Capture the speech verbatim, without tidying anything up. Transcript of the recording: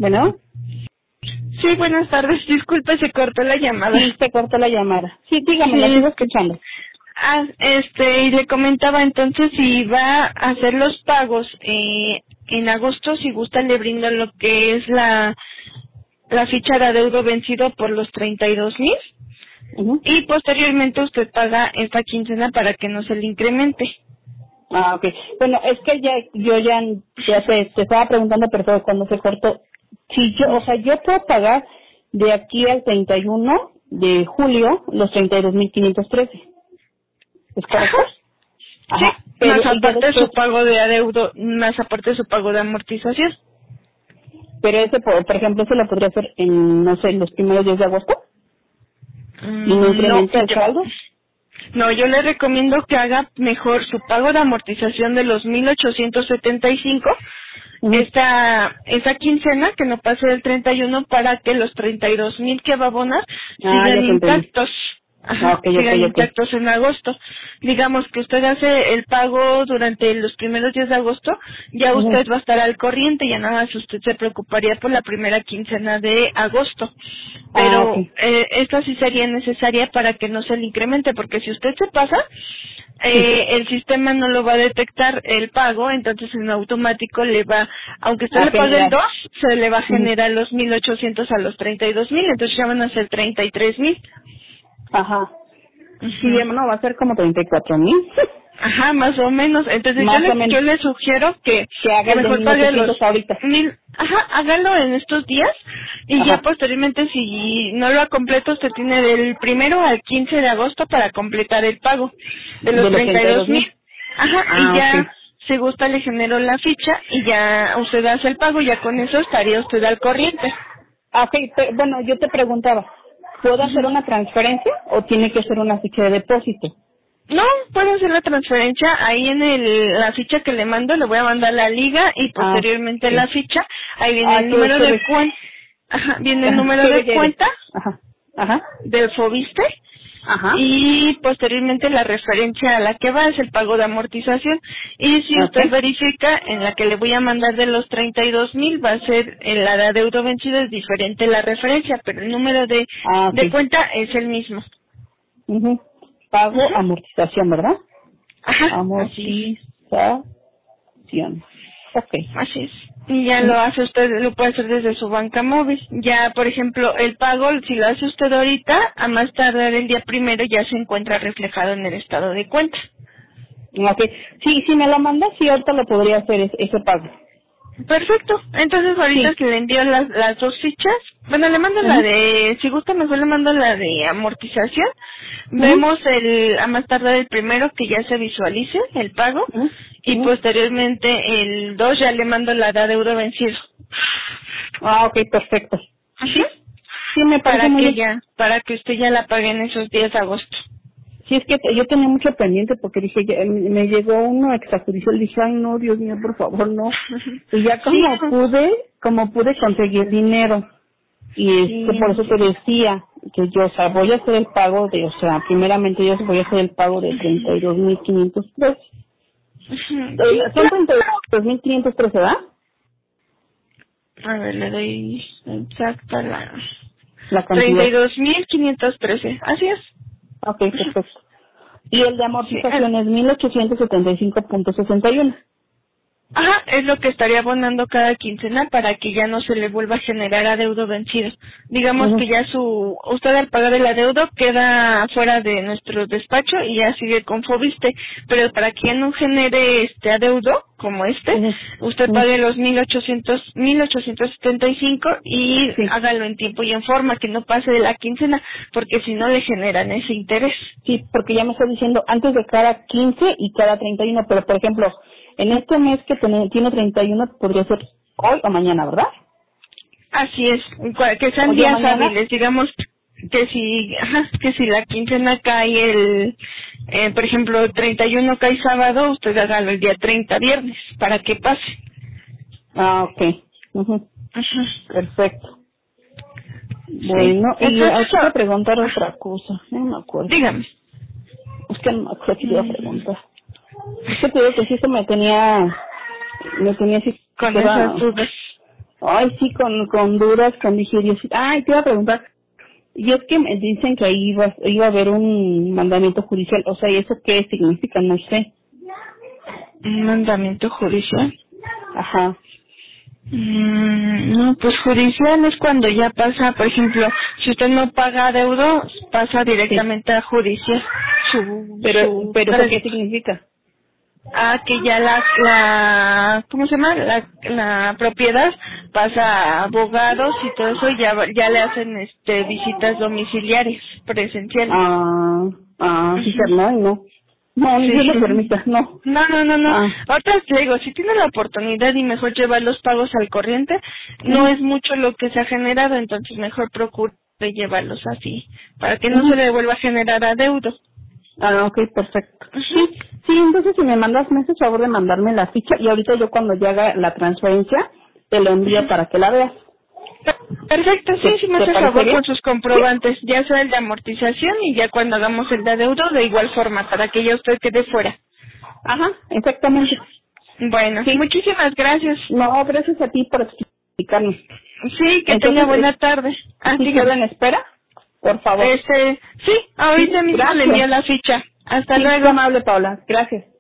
Bueno, Sí, buenas tardes. Disculpe, se cortó la llamada. sí, se cortó la llamada. Sí, dígame, Sí. la sigo escuchando. Ah, este, y le comentaba entonces si va a hacer los pagos eh, en agosto, si gusta le brinda lo que es la la ficha de adeudo vencido por los treinta y dos mil Uh-huh. y posteriormente usted paga esta quincena para que no se le incremente. Ah, ok. Bueno, es que ya, yo ya, ya te, te estaba preguntando, pero fue cuando se cortó. Si yo, o sea, yo puedo pagar de aquí al treinta y uno de julio los treinta y dos mil quinientos trece. ¿Es correcto? Ajá. Ajá. Sí, Pero más y ya aparte después, su pago de adeudo, más aparte su pago de amortización. pero ese, por, por ejemplo, se lo podría hacer en, no sé, los primeros días de agosto y no Mm, no, incrementa el yo, saldo. no, yo le recomiendo que haga mejor su pago de amortización de los mil ochocientos setenta y cinco, Uh-huh. esta, esa quincena, que no pase del treinta y uno para que los treinta y dos mil que va a abonar Ah, ya sigan te entendí. intactos. Ah, Ajá, ok, ok, sigan ok. intactos en agosto. Digamos que usted hace el pago durante los primeros días de agosto, ya Uh-huh. usted va a estar al corriente, ya nada más usted se preocuparía por la primera quincena de agosto. Ah, ok. Pero eh, esta sí sería necesaria para que no se le incremente, porque si usted se pasa, Sí. eh, el sistema no lo va a detectar el pago, entonces en automático le va, aunque usted A le pague el generar. dos, se le va a Ujú. generar los mil ochocientos a los treinta y dos mil, entonces ya van a ser treinta y tres mil. Ajá. Sí, Ujú. no, va a ser como treinta y cuatro mil. Ajá, más o menos. Entonces yo Más o le, menos. yo le sugiero que, Que haga que el de mejor mil pague los ochocientos ahorita. mil, ajá, hágalo en estos días y ya Ajá. posteriormente si no lo ha completo usted tiene del primero al quince de agosto para completar el pago de los De los treinta y treinta y dos dos mil. mil. Ajá, y Ah, ok. ya si gusta le genero la ficha y ya usted hace el pago, ya con eso estaría usted al corriente. Ah, ok, pe- bueno, yo te preguntaba, ¿puedo hacer Ujú. una transferencia o tiene que ser una ficha de depósito? No, puede hacer la transferencia ahí en el, la ficha que le mando, le voy a mandar la liga y Ah, posteriormente ok. la ficha, ahí viene Ah, el qué número de chévere. cuenta, ajá, viene el Ajá, número qué de bella eres. cuenta Ajá. Ajá. del Fobiste Ajá. y posteriormente la referencia a la que va es el pago de amortización y si Ok. usted verifica en la que le voy a mandar de los treinta y dos mil va a ser en la de adeudo vencido es diferente la referencia, pero el número de, Ah, ok. de cuenta es el mismo. Ujú. Pago, Ajá, amortización, ¿verdad? ajá, así es. Amortización. Ok. Así es. Y ya Ujú. lo hace usted, lo puede hacer desde su banca móvil. Ya, por ejemplo, el pago, si lo hace usted ahorita, a más tardar el día primero ya se encuentra reflejado en el estado de cuenta. Ok. Sí, si me lo mandas, sí, ahorita lo podría hacer ese, ese pago. Perfecto. Entonces ahorita Sí. que le envío las, las dos fichas, bueno, le mando la Ujú. de, si gusta mejor le mando la de amortización. Ujú. Vemos el, a más tardar el primero que ya se visualice el pago Ujú. y Ujú. posteriormente el dos ya le mando la de adeudo vencido. Ah, ok, perfecto. Ajá. Sí, sí, me parece Para muy que bien. ya, para que usted ya la pague en esos días de agosto. Sí, es que te- yo tenía mucho pendiente porque dije, ya, me me llegó uno extrajudicial, dije, ay, no, Dios mío, por favor, no. Y ya Sí, como pude, como pude conseguir dinero. Y este, por sí. eso te decía que yo, o sea, voy a hacer el pago de, o sea, primeramente yo voy a hacer el pago de treinta y dos mil quinientos tres. Ujú. Eh, Sí, son claro. treinta y dos mil quinientos trece, ¿verdad? A ver, le doy exacta la... La treinta y cantidad. dos mil quinientos trece. Así es. Ok, perfecto. Y el de Sí, el- amortización es mil ochocientos setenta y cinco punto sesenta y uno. Ajá, es lo que estaría abonando cada quincena para que ya no se le vuelva a generar adeudo vencido. Digamos Ujú. que ya su, usted al pagar el adeudo queda fuera de nuestro despacho y ya sigue con Fobiste, pero para que ya no genere este adeudo como este, Ujú. usted Ujú. pague los mil ochocientos, mil ochocientos setenta y cinco y Sí. hágalo en tiempo y en forma, que no pase de la quincena, porque si no le generan ese interés. Sí, porque ya me está diciendo antes de cada quince y cada treinta y uno, pero por ejemplo, en este mes que tiene, tiene treinta y uno podría ser hoy o mañana, ¿verdad? Así es, cua- que sean Hoy o días mañana. hábiles, digamos que si, ajá, que si la quincena cae el, eh, por ejemplo, el treinta y uno cae sábado, usted hágalo el día treinta viernes, para que pase. Ah, ok. Ujú. Ajá, Perfecto. sí. Bueno, y Entonces, aquí te iba a ah, preguntar ah, otra cosa, no me acuerdo. dígame. Es que no me acuerdo que te iba a Mm, preguntar. Es que te digo que sí se me tenía, me tenía así, Con que esas va, dudas. Ay, sí, con, con duras, con digerios. Ay, te iba a preguntar. Y es que me dicen que ahí iba, iba a haber un mandamiento judicial. O sea, ¿y eso qué significa? No sé. ¿Un mandamiento judicial? Ajá. Mm, no, pues judicial es cuando ya pasa, por ejemplo, si usted no paga adeudo, pasa directamente Sí. a judicial. Su, Pero, su pero ¿eso qué crédito. significa? Ah, que ya la, la, ¿cómo se llama? La, la propiedad pasa a abogados y todo eso, y ya, ya le hacen este visitas domiciliares, presenciales. Ah, ah, fíjate, Ujú. no, y no. No, ni Sí. Dios lo permita, no. No, no, no, no. Ah, Ahorita te digo, si tiene la oportunidad y mejor llevar los pagos al corriente, no ujú, es mucho lo que se ha generado, entonces mejor procure llevarlos así, para que no se ujú. le vuelva a generar adeudo. Ah, ok, perfecto. Ujú. Sí, sí, entonces si me mandas, me haces favor de mandarme la ficha y ahorita yo cuando ya haga la transferencia te lo envío para que la veas. Perfecto, sí, ¿Te, sí me te hace parece favor bien? con sus Sí. comprobantes, ya sea el de amortización y ya cuando hagamos el de adeudo de igual forma, para que ya usted quede fuera. Ajá, exactamente. Bueno, Sí. muchísimas gracias. No, gracias a ti por explicarnos. Sí, que tenga Entonces, buena eh, tarde. Ah, ¿sí quedo dígame. en espera? Por favor. Este, sí, Sí, ahorita mismo le envío gracias. la ficha. Hasta Sí, qué luego. amable, Paula. Gracias.